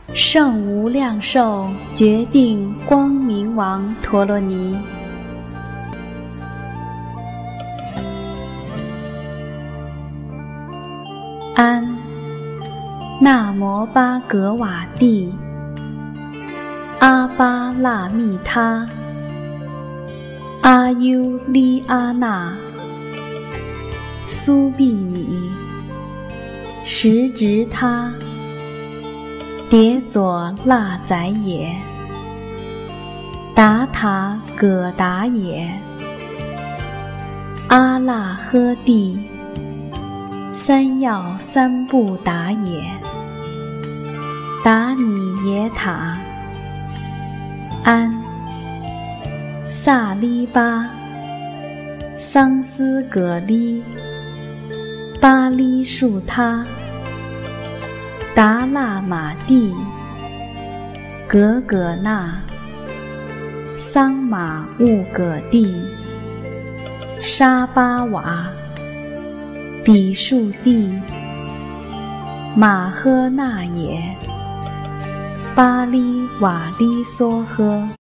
圣无量寿决定光明王陀罗尼。安，那摩巴格瓦帝，阿巴那密他，阿优利阿那，苏毗尼，什直他，迭佐那宰也，达塔葛达也，阿那呵帝，三要三不达也，达尼耶塔，安，萨利巴，桑斯葛利，巴利树他，达那玛帝，格葛那，桑玛乌葛帝，沙巴瓦，比树帝，马呵那也，巴利瓦利梭呵。